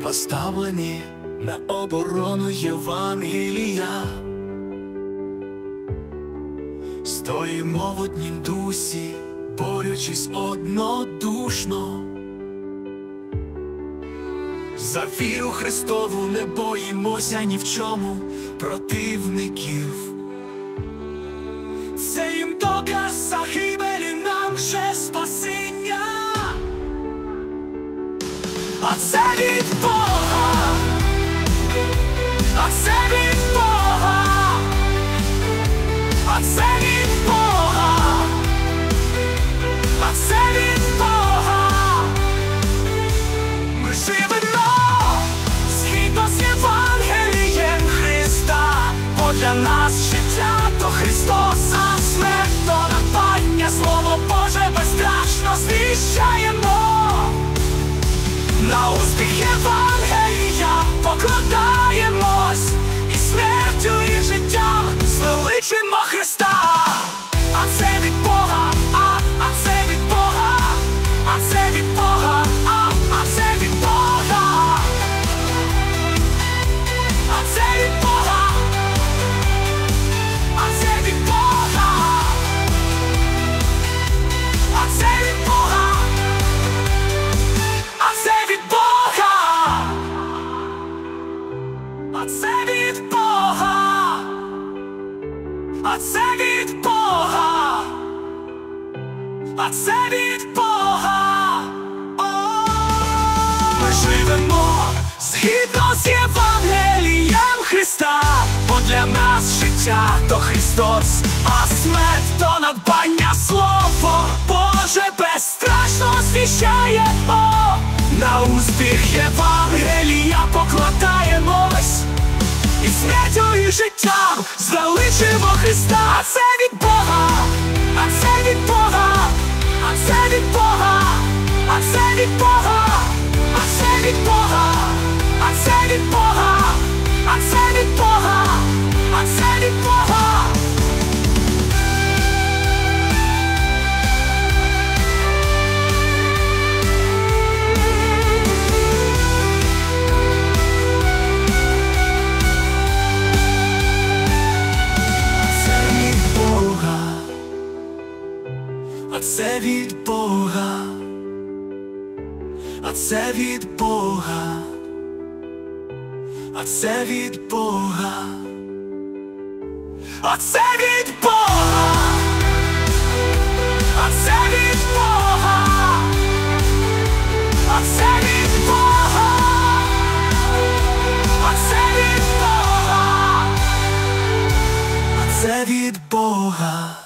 поставлені на оборону Євангелія. Стоїмо в однім дусі, борючись однодушно. За віру Христову не боїмося ні в чому противників. Це їм доказ загибелі, нам же спасіння. А це від Бога, а це від Бога, а це від Бога, а це від Бога. Ми живемо згідно з Євангелієм Христа, бо для нас життя то Христос, а смерть то надбання. Слово Боже безстрашно звіщаємо. На успіх Євангелія покладаємось, і смертю, і життям звеличимо Христа. А це від Бога, а це від Бога, а це від Бога, а це від Бога, а це від Бога, а це від Бога, а це від Бога, а це від Бога, а це від Бога, а це від Бога, а це від Бога. Ми живемо згідно з Євангелієм Христа, бо для нас життя то Христос, а смерть то надбання. Слово Боже безстрашно звіщає. На успіх Євангелія покладаємось, і смертю, і життям звеличимо Христа. А це від Бога, а це від Бога, а це від Бога, а це від Бога, а це від Бога, а це від Бога, а це від Бога, а це від Бога. А це від Бога, а це від Бога, а це від Бога, а це від Бога, а це від Бога, а це від Бога, а це від Бога, а це від Бога.